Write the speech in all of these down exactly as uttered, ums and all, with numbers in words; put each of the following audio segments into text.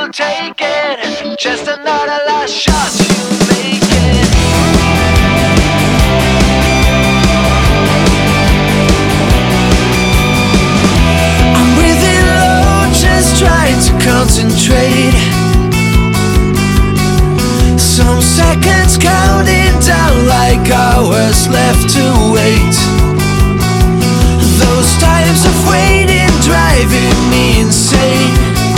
take it. Just another last shot, you make it. I'm breathing low, just trying to concentrate. Some seconds counting down like hours left to wait. Those times of waiting driving me insane.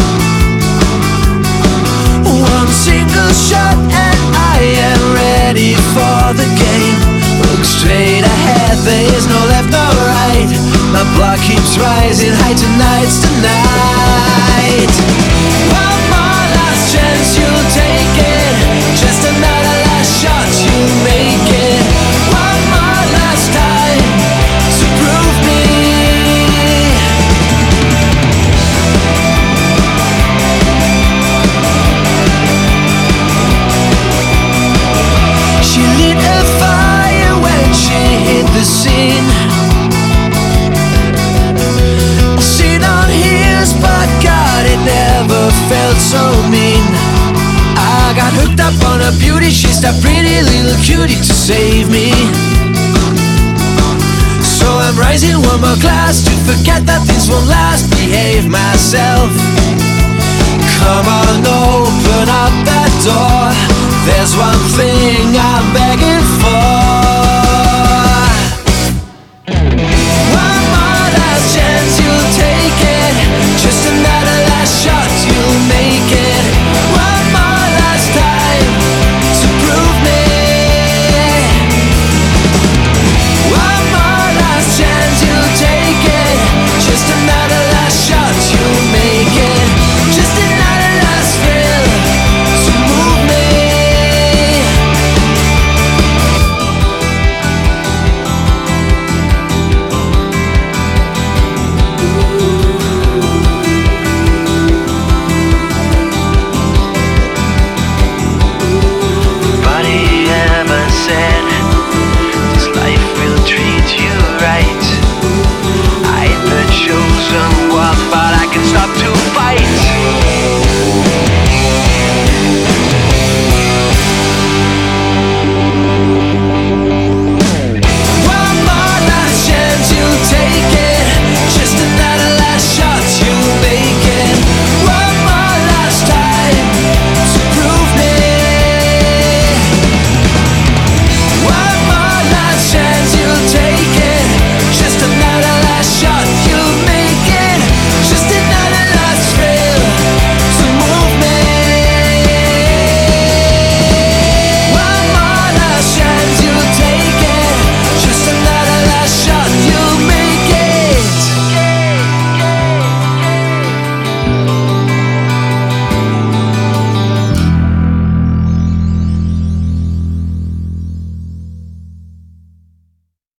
One single shot and I am ready for the game. Look straight ahead, there is no left nor right. My blood keeps rising, high tonight's tonight. One more last chance, you'll take it. Just another last shot, you'll make it. One more last time to prove me. She lit a fire when she hit the scene. Seen on heels, but God, it never felt so mean. I got hooked up on her beauty, she's that pretty little cutie to save me. So I'm rising one more glass to forget that this won't last. Behave myself. Come on, open up that door. There's one thing I'm